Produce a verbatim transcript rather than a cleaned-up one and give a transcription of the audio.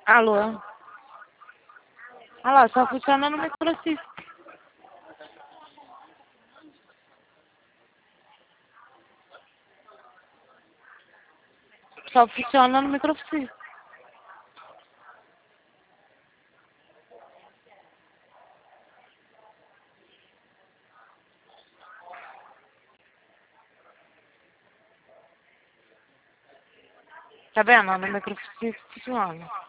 Alô? Alô, só funciona no microfone. Só funciona no microfone. Tá vendo? No microfone funciona.